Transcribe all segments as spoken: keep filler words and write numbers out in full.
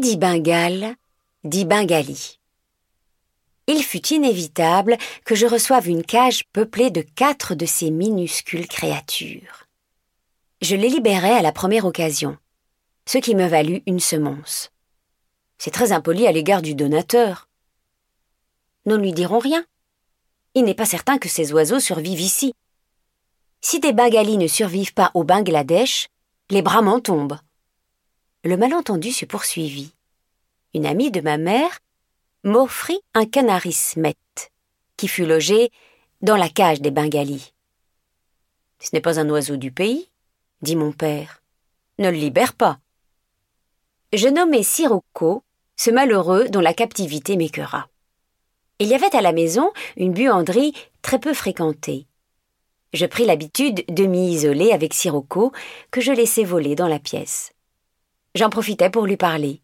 dit Bengale, dit Bengali. Il fut inévitable que je reçoive une cage peuplée de quatre de ces minuscules créatures. Je les libérai à la première occasion, ce qui me valut une semonce. C'est très impoli à l'égard du donateur. Nous ne lui dirons rien. Il n'est pas certain que ces oiseaux survivent ici. Si des Bengalis ne survivent pas au Bangladesh, les bras m'en tombent. Le malentendu se poursuivit. Une amie de ma mère m'offrit un canari smet, qui fut logé dans la cage des Bengalis. « Ce n'est pas un oiseau du pays, » dit mon père. « Ne le libère pas. » Je nommai Sirocco, ce malheureux dont la captivité m'écœura. Il y avait à la maison une buanderie très peu fréquentée. Je pris l'habitude de m'y isoler avec Sirocco, que je laissai voler dans la pièce. J'en profitais pour lui parler.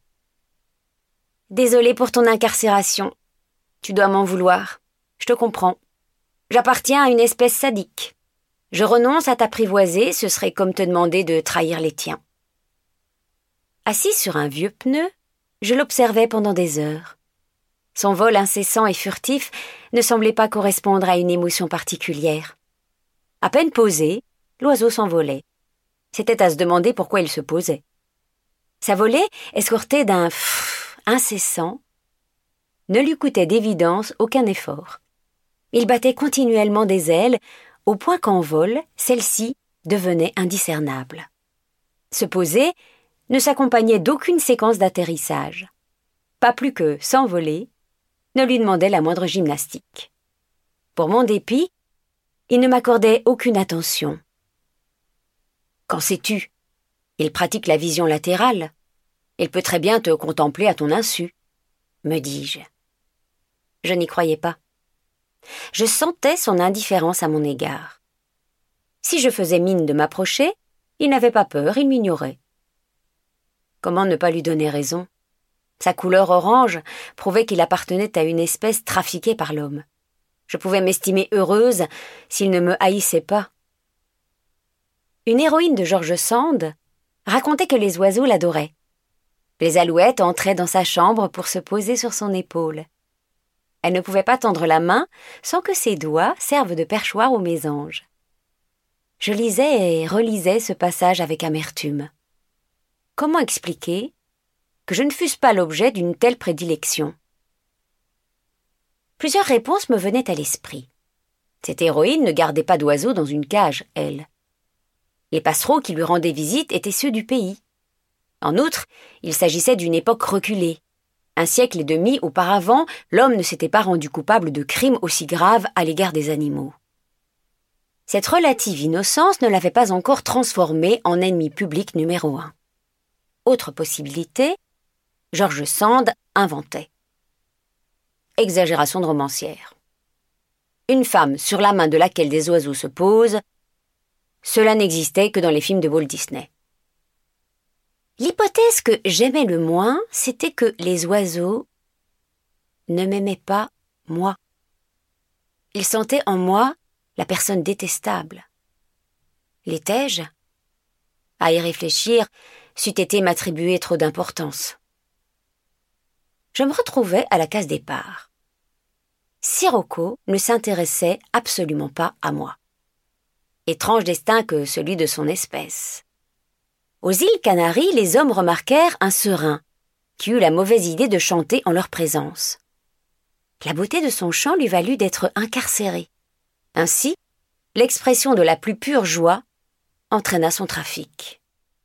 « Désolé pour ton incarcération. Tu dois m'en vouloir. Je te comprends. J'appartiens à une espèce sadique. Je renonce à t'apprivoiser, ce serait comme te demander de trahir les tiens. » Assis sur un vieux pneu, je l'observais pendant des heures. Son vol incessant et furtif ne semblait pas correspondre à une émotion particulière. À peine posé, l'oiseau s'envolait. C'était à se demander pourquoi il se posait. Sa volée, escortée d'un pfff incessant, ne lui coûtait d'évidence aucun effort. Il battait continuellement des ailes, au point qu'en vol, celles-ci devenaient indiscernables. Se poser ne s'accompagnait d'aucune séquence d'atterrissage. Pas plus que s'envoler ne lui demandait la moindre gymnastique. Pour mon dépit, il ne m'accordait aucune attention. « Qu'en sais-tu ? Il pratique la vision latérale. Il peut très bien te contempler à ton insu, » me dis-je. Je n'y croyais pas. Je sentais son indifférence à mon égard. Si je faisais mine de m'approcher, il n'avait pas peur, il m'ignorait. Comment ne pas lui donner raison ? Sa couleur orange prouvait qu'il appartenait à une espèce trafiquée par l'homme. Je pouvais m'estimer heureuse s'il ne me haïssait pas. Une héroïne de George Sand racontait que les oiseaux l'adoraient. Les alouettes entraient dans sa chambre pour se poser sur son épaule. Elle ne pouvait pas tendre la main sans que ses doigts servent de perchoir aux mésanges. Je lisais et relisais ce passage avec amertume. Comment expliquer que je ne fusse pas l'objet d'une telle prédilection ? Plusieurs réponses me venaient à l'esprit. Cette héroïne ne gardait pas d'oiseaux dans une cage, elle. Les passereaux qui lui rendaient visite étaient ceux du pays. En outre, il s'agissait d'une époque reculée. Un siècle et demi auparavant, l'homme ne s'était pas rendu coupable de crimes aussi graves à l'égard des animaux. Cette relative innocence ne l'avait pas encore transformé en ennemi public numéro un. Autre possibilité, George Sand inventait. Exagération de romancière. Une femme sur la main de laquelle des oiseaux se posent, cela n'existait que dans les films de Walt Disney. L'hypothèse que j'aimais le moins, c'était que les oiseaux ne m'aimaient pas moi. Ils sentaient en moi la personne détestable. L'étais-je ? À y réfléchir, c'eût été m'attribuer trop d'importance. Je me retrouvais à la case départ. Sirocco ne s'intéressait absolument pas à moi. Étrange destin que celui de son espèce. Aux îles Canaries, les hommes remarquèrent un serin qui eut la mauvaise idée de chanter en leur présence. La beauté de son chant lui valut d'être incarcéré. Ainsi, l'expression de la plus pure joie entraîna son trafic.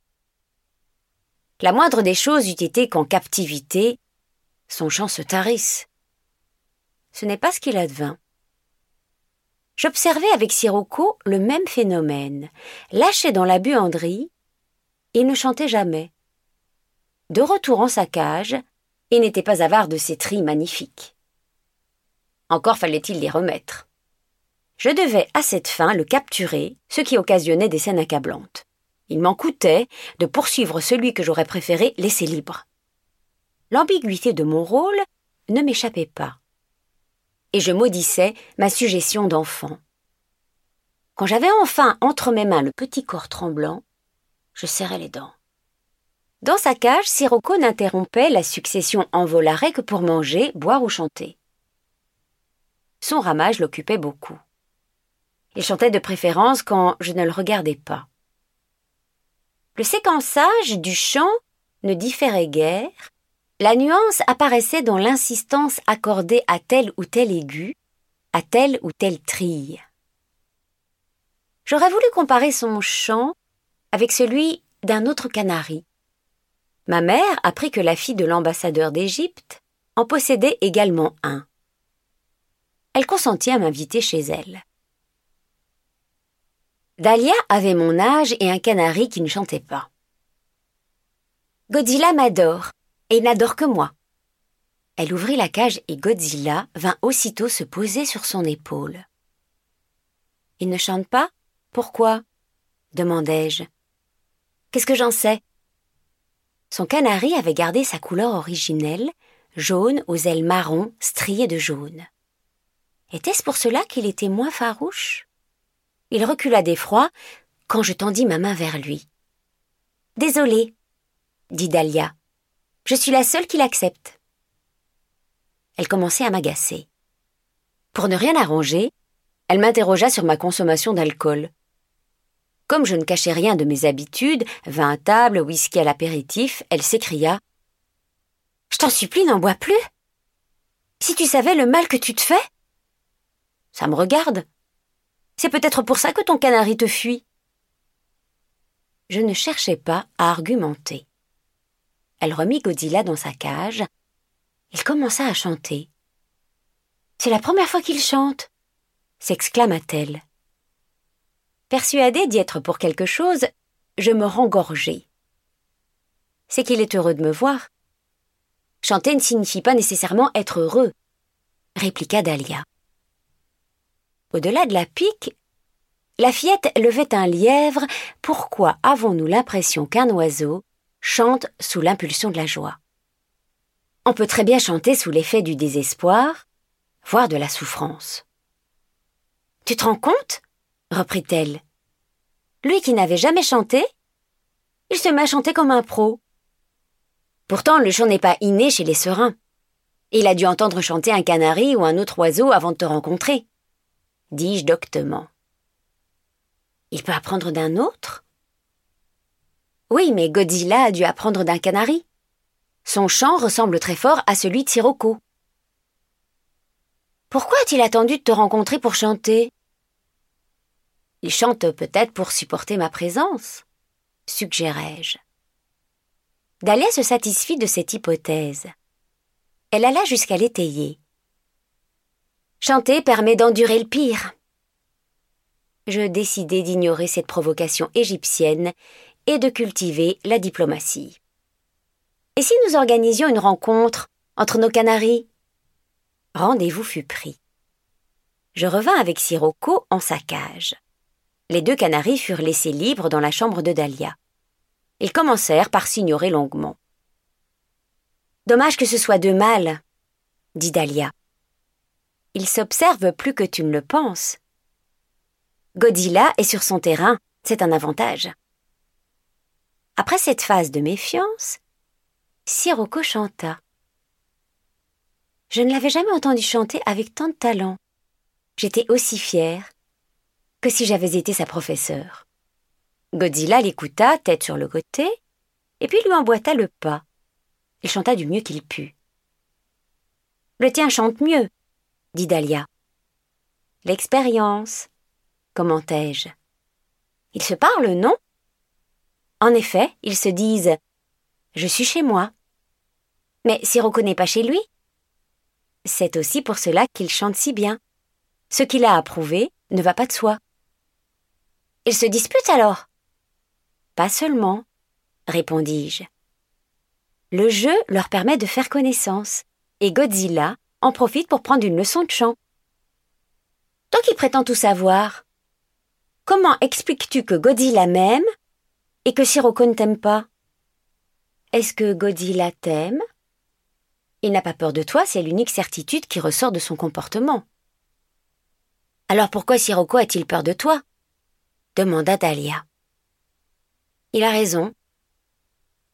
La moindre des choses eût été qu'en captivité, son chant se tarisse. Ce n'est pas ce qu'il advint. J'observai avec Sirocco le même phénomène. Lâché dans la buanderie, il ne chantait jamais. De retour en sa cage, il n'était pas avare de ses trilles magnifiques. Encore fallait-il les remettre. Je devais à cette fin le capturer, ce qui occasionnait des scènes accablantes. Il m'en coûtait de poursuivre celui que j'aurais préféré laisser libre. L'ambiguïté de mon rôle ne m'échappait pas. Et je maudissais ma suggestion d'enfant. Quand j'avais enfin entre mes mains le petit corps tremblant, je serrai les dents. Dans sa cage, Sirocco n'interrompait la succession envolarée que pour manger, boire ou chanter. Son ramage l'occupait beaucoup. Il chantait de préférence quand je ne le regardais pas. Le séquençage du chant ne différait guère, la nuance apparaissait dans l'insistance accordée à tel ou tel aigu, à telle ou telle trille. J'aurais voulu comparer son chant avec celui d'un autre canari. Ma mère apprit que la fille de l'ambassadeur d'Égypte en possédait également un. Elle consentit à m'inviter chez elle. Dahlia avait mon âge et un canari qui ne chantait pas. Godzilla m'adore, et il n'adore que moi. Elle ouvrit la cage et Godzilla vint aussitôt se poser sur son épaule. « Il ne chante pas ? Pourquoi ?» demandai-je. « Qu'est-ce que j'en sais ?» Son canari avait gardé sa couleur originelle, jaune aux ailes marron striées de jaune. Était-ce pour cela qu'il était moins farouche ? Il recula d'effroi quand je tendis ma main vers lui. « Désolée, » dit Dahlia. « Je suis la seule qui l'accepte. » Elle commençait à m'agacer. Pour ne rien arranger, elle m'interrogea sur ma consommation d'alcool. Comme je ne cachais rien de mes habitudes, vin à table, whisky à l'apéritif, elle s'écria « Je t'en supplie, n'en bois plus. Si tu savais le mal que tu te fais. » Ça me regarde. C'est peut-être pour ça que ton canari te fuit. Je ne cherchais pas à argumenter. Elle remit Godzilla dans sa cage. Il commença à chanter. « C'est la première fois qu'il chante !» s'exclama-t-elle. Persuadée d'y être pour quelque chose, je me rengorgeai. « C'est qu'il est heureux de me voir. »« Chanter ne signifie pas nécessairement être heureux, » répliqua Dahlia. Au-delà de la pique, la fillette levait un lièvre. Pourquoi avons-nous l'impression qu'un oiseau chante sous l'impulsion de la joie ? On peut très bien chanter sous l'effet du désespoir, voire de la souffrance. « Tu te rends compte ?» reprit-elle. « Lui qui n'avait jamais chanté, il se met à chanter comme un pro. Pourtant, le chant n'est pas inné chez les serins. Il a dû entendre chanter un canari ou un autre oiseau avant de te rencontrer, dis-je doctement. Il peut apprendre d'un autre ? Oui, mais Godzilla a dû apprendre d'un canari. Son chant ressemble très fort à celui de Sirocco. Pourquoi a-t-il attendu de te rencontrer pour chanter ? Il chante peut-être pour supporter ma présence, suggérai-je. Dahlia se satisfit de cette hypothèse. Elle alla jusqu'à l'étayer. Chanter permet d'endurer le pire. Je décidai d'ignorer cette provocation égyptienne et de cultiver la diplomatie. Et si nous organisions une rencontre entre nos canaris ? Rendez-vous fut pris. Je revins avec Sirocco en sa cage. Les deux canaris furent laissés libres dans la chambre de Dahlia. Ils commencèrent par s'ignorer longuement. « Dommage que ce soit deux mâles, » dit Dahlia. « Ils s'observent plus que tu ne le penses. Godzilla est sur son terrain, c'est un avantage. » Après cette phase de méfiance, Sirocco chanta. Je ne l'avais jamais entendu chanter avec tant de talent. J'étais aussi fière que si j'avais été sa professeure. Godzilla l'écouta, tête sur le côté, et puis lui emboîta le pas. Il chanta du mieux qu'il put. « Le tien chante mieux, » dit Dahlia. « L'expérience, » commentai-je. « Ils se parlent, non ? En effet, ils se disent « Je suis chez moi. » Mais Sirocco n'est pas chez lui. C'est aussi pour cela qu'il chante si bien. Ce qu'il a approuvé ne va pas de soi. Ils se disputent alors ? Pas seulement, répondis-je. Le jeu leur permet de faire connaissance, et Godzilla en profite pour prendre une leçon de chant. Toi qui prétends tout savoir, comment expliques-tu que Godzilla m'aime et que Sirocco ne t'aime pas ? Est-ce que Godzilla t'aime ? Il n'a pas peur de toi, c'est l'unique certitude qui ressort de son comportement. Alors pourquoi Sirocco a-t-il peur de toi ? Demanda Dahlia. Il a raison.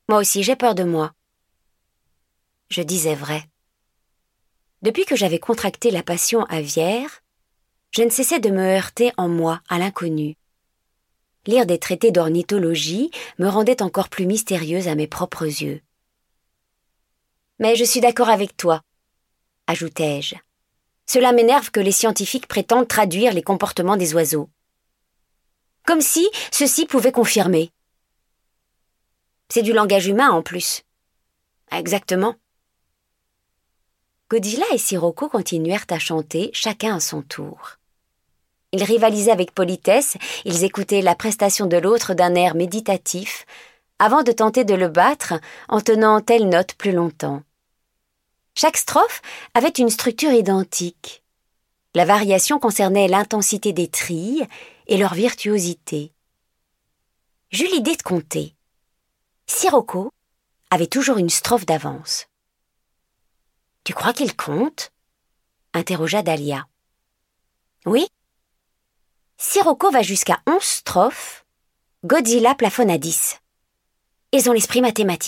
Moi aussi, j'ai peur de moi. Je disais vrai. Depuis que j'avais contracté la passion aviaire, je ne cessais de me heurter en moi à l'inconnu. Lire des traités d'ornithologie me rendait encore plus mystérieuse à mes propres yeux. Mais je suis d'accord avec toi, ajoutai-je. Cela m'énerve que les scientifiques prétendent traduire les comportements des oiseaux. Comme si ceci pouvait confirmer. C'est du langage humain en plus. Exactement. Godzilla et Sirocco continuèrent à chanter, chacun à son tour. Ils rivalisaient avec politesse, ils écoutaient la prestation de l'autre d'un air méditatif, avant de tenter de le battre en tenant telle note plus longtemps. Chaque strophe avait une structure identique. La variation concernait l'intensité des trilles et leur virtuosité. J'eus l'idée de compter. Sirocco avait toujours une strophe d'avance. « Tu crois qu'il compte ?» interrogea Dahlia. « Oui. Sirocco va jusqu'à onze strophes, Godzilla plafonne à dix. Ils ont l'esprit mathématique. »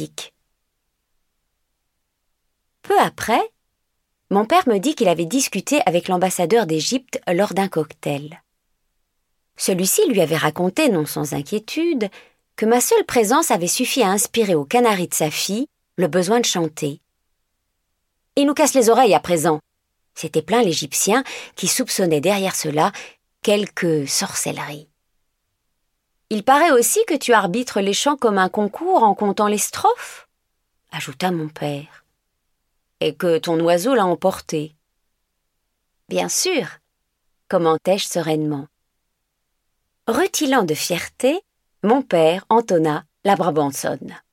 Peu après, mon père me dit qu'il avait discuté avec l'ambassadeur d'Égypte lors d'un cocktail. Celui-ci lui avait raconté, non sans inquiétude, que ma seule présence avait suffi à inspirer au canari de sa fille le besoin de chanter. « Il nous casse les oreilles à présent !» s'était plaint l'Égyptien qui soupçonnait derrière cela quelque sorcellerie. « Il paraît aussi que tu arbitres les chants comme un concours en comptant les strophes ?» ajouta mon père. « Et que ton oiseau l'a emporté. »« Bien sûr !» commentai-je sereinement. Rutilant de fierté, mon père entonna la Brabançonne.